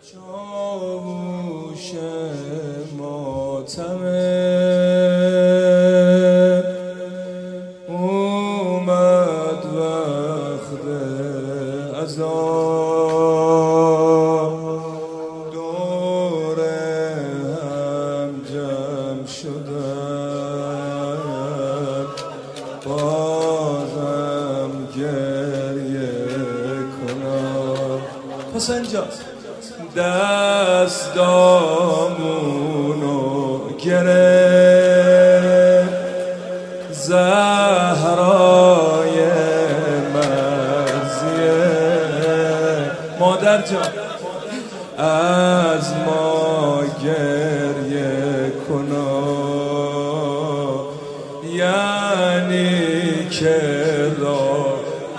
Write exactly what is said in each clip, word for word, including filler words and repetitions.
چاووش ماتمه اومد وقت عزا دور هم جمع شدن بازم گریه کنم حسین جان دستامونو گرفت زهرای مرزیه مادر جان از ما گریه کنا یعنی که را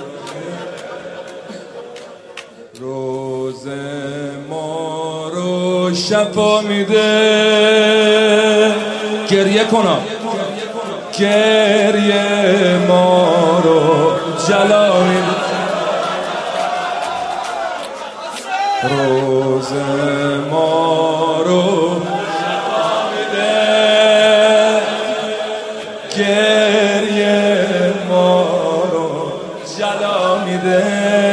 روز ما رو شفا میده گریه کنا گریه ما رو جلا میده روز ما رو شفا میده گریه ما رو جلا میده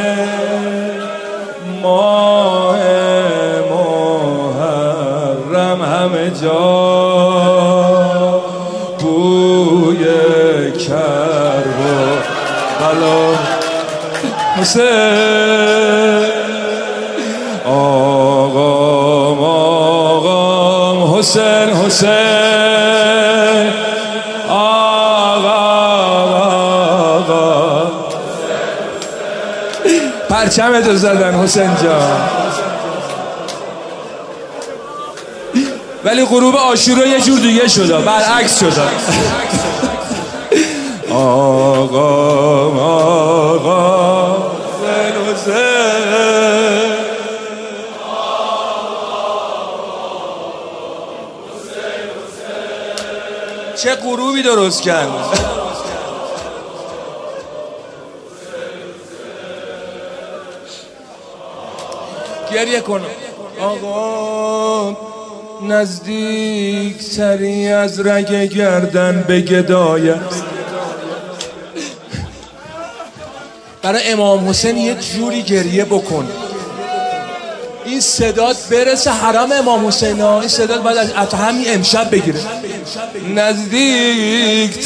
ماه محرم همه جا بوی کرب و بلا حسین آقام آقام حسین حسین آقام آقام پرچمتو زدن حسین جان ولی غروب عاشورا یه جور دیگه شده برعکس شده آقام آقام حسین حسین چه غروبی درست کرد گریه کنم آقا نزدیک تری از رگ گردن به گدایت برای امام حسین یه جوری گریه بکن این صدات برسه حرم امام حسین ها این صدات باید از همین امشب بگیره نزدیک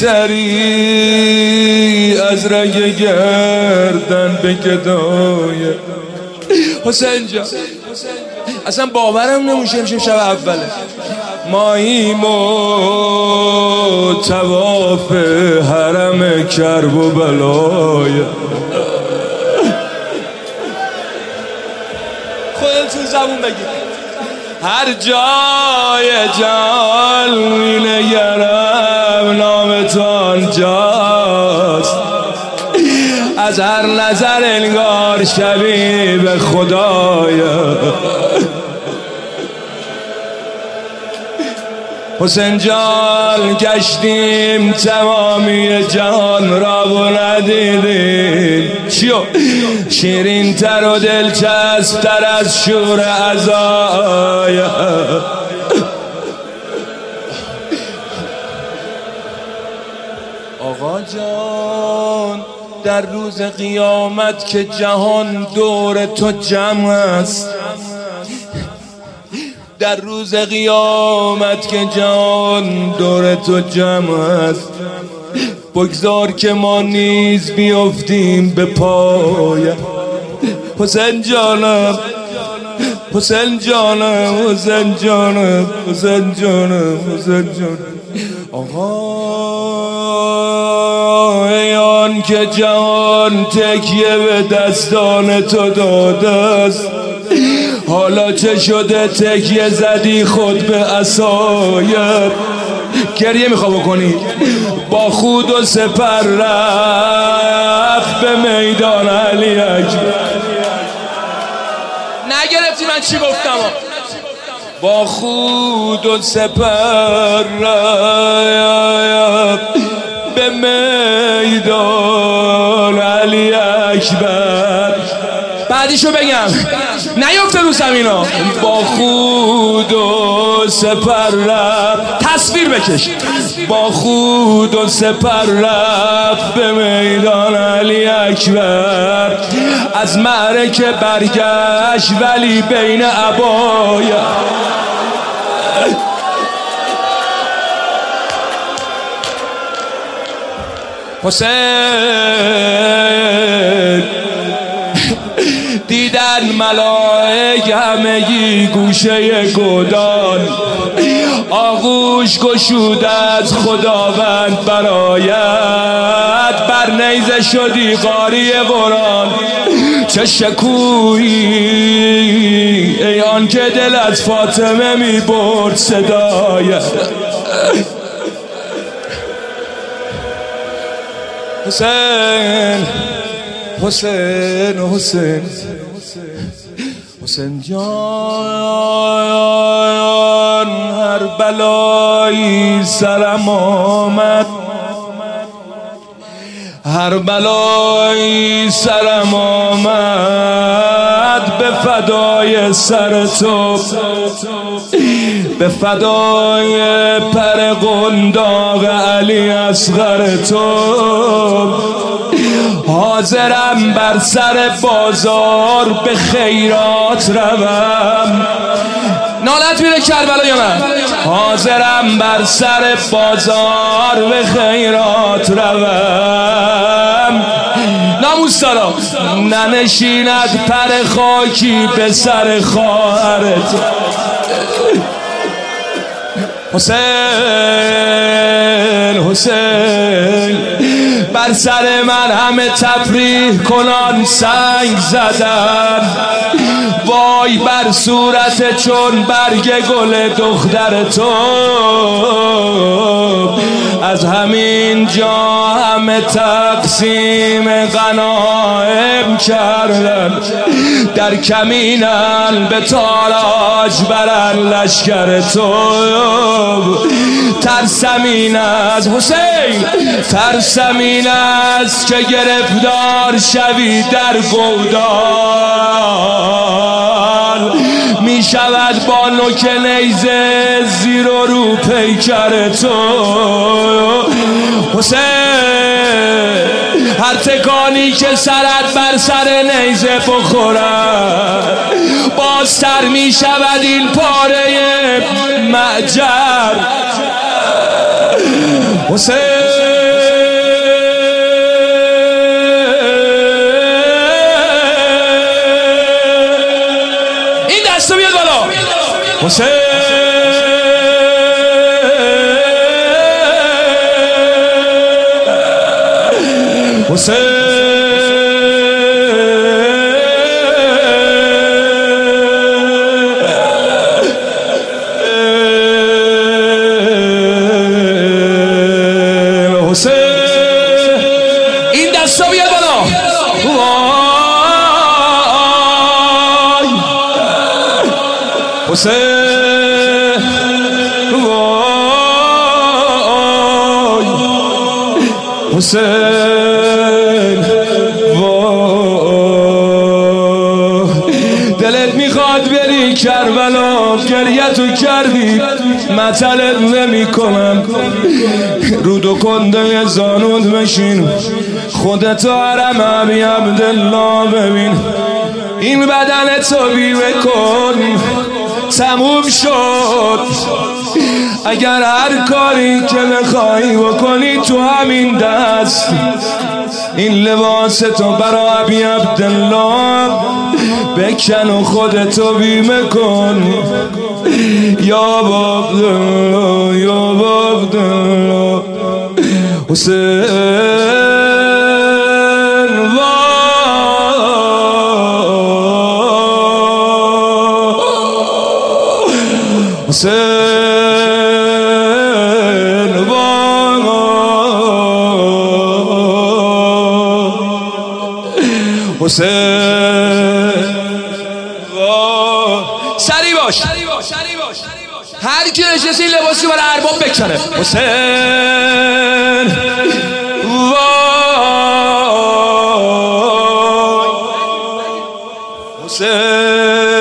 تری از رگ گردن به گدایت حسین جان اصلا باورم نمیشه امشب شب اوله ماییم و طواف حرم کرب و بلای خودتون زبون بگید هر جای جان می‌نگرم نام تو آنجاست از هر نظر انگار شبیه به خدایا حسین جان گشتیم تمامی جهان را و ندیدیم چیو شیرین تر و دلچسب تر از شور عزایا آقا جان در روز قیامت که جهان دور تو جمع است در روز قیامت که جهان دور تو جمع است بگذار که ما نیز بیفتیم به پایت حسین جانم حسین جانم حسین جانم حسین جانم حسین جانم آقا ایان که جهان تکیه به دستان تو داده است حالا چه شده تکیه زدی خود به عصایت گریه میخوا بکنی با خود و سپر رفت به میدان علی اکبر نگرفتی من چی گفتم با خود و سپر رفت به میدان علی اکبر بعدیشو بگم نیفته رو زمینا. با خود و سپر رفت، تصویر بکش، با خود و سپر رفت به میدان علی اکبر. از معرکه برگشت ولی بین عبایا. حسین دیدن ملائک همگی گوشه گودان، آغوش گشود از خداوند برایت. بر نیزه شدی قاری قرآن، چه شکویی ای آن که دل از فاطمه می برد صدایت. حسین حسین حسین حسین جان، هر بلایی سرم آمد، هر بلایی سرم آمد به فدای سر تو، به فدای پر قنداق علی اصغر تو. حاضرم بر سر بازار به خیرات روم. نالت میره کربلا یا نه؟ حاضرم بر سر بازار به خیرات روم. ناموس دارم ننشیند پر خاکی به سر خواهرت. حسین حسین بر سر من همه تفریح کنان سنگ زدن، وای بر صورت چون برگ گل دختر تو. از همین جا همه تقسیم غنایم کردن، در کمینن به تاراج برن لشکر تو. ترسمین از حسین، ترسمین از که گرفتار شوی در گودال، می شود با نوک نیزه زیر و رو پیکر تو. حسین هر تکانی که سرت بر سر نیزه بخورد، بازتر می شود این پاره معجر. حسین این دستو بیاد بالا. حسین حسین این دستا بیاد بالا. وای حسین وای حسین وای. دلت میخواد بری کربلا، گریتو کردی مطلت نمی کنم. رودو کنده زانود بشین، خودتو حرم ابی عبدالله ببین. این بدن تو بیوه کن، تموم شد. اگر هر کاری که بخوای بکنی تو همین دست، این لباس تو برا ابی عبدالله بکن و خودتو بیمه کن. یا عبدالله یا عبدالله. حسین حسین حسین سری باش، هر کی نشسته این لباسی برای ارباب بکنه. حسین وای حسین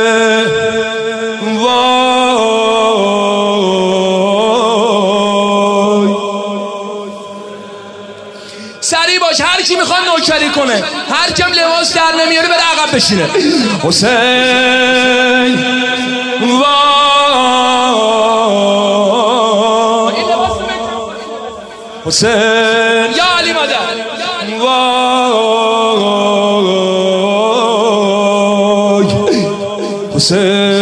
سریع باش، هر کی میخواد نوکری کنه، هر کم لباس در نمیاره بره عقب بشینه. حسین وای حسین یا علی مادر وای حسین